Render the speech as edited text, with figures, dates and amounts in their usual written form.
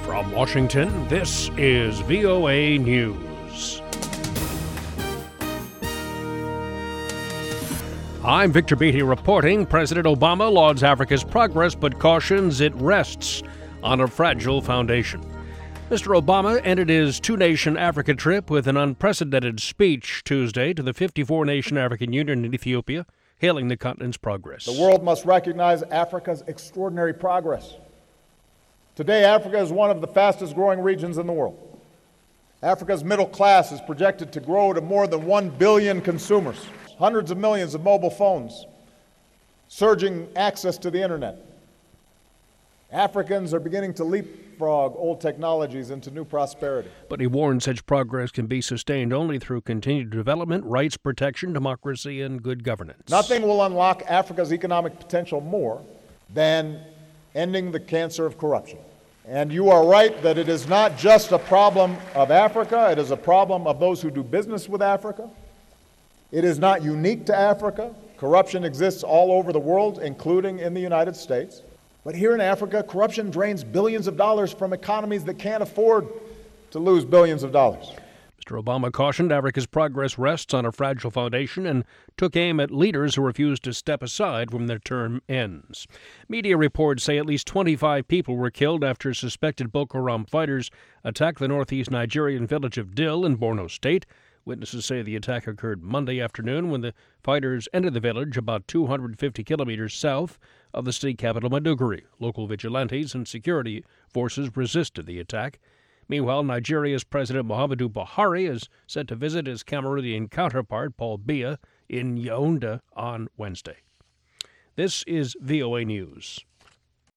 From Washington, this is VOA News. I'm Victor Beatty reporting. President Obama lauds Africa's progress but cautions it rests on a fragile foundation. Mr. Obama ended his two-nation Africa trip with an unprecedented speech Tuesday to the 54-nation African Union in Ethiopia, hailing the continent's progress. The world must recognize Africa's extraordinary progress. Today, Africa is one of the fastest-growing regions in the world. Africa's middle class is projected to grow to more than 1 billion consumers, hundreds of millions of mobile phones, surging access to the internet. Africans are beginning to leapfrog old technologies into new prosperity. But he warned such progress can be sustained only through continued development, rights protection, democracy, and good governance. Nothing will unlock Africa's economic potential more than ending the cancer of corruption. And you are right that it is not just a problem of Africa, it is a problem of those who do business with Africa. It is not unique to Africa. Corruption exists all over the world, including in the United States. But here in Africa, corruption drains billions of dollars from economies that can't afford to lose billions of dollars. Mr. Obama cautioned Africa's progress rests on a fragile foundation and took aim at leaders who refused to step aside when their term ends. Media reports say at least 25 people were killed after suspected Boko Haram fighters attacked the northeast Nigerian village of Dil in Borno State. Witnesses say the attack occurred Monday afternoon when the fighters entered the village about 250 kilometers south of the state capital, Maiduguri. Local vigilantes and security forces resisted the attack. Meanwhile, Nigeria's President Muhammadu Buhari is set to visit his Cameroonian counterpart, Paul Biya, in Yaoundé on Wednesday. This is VOA News.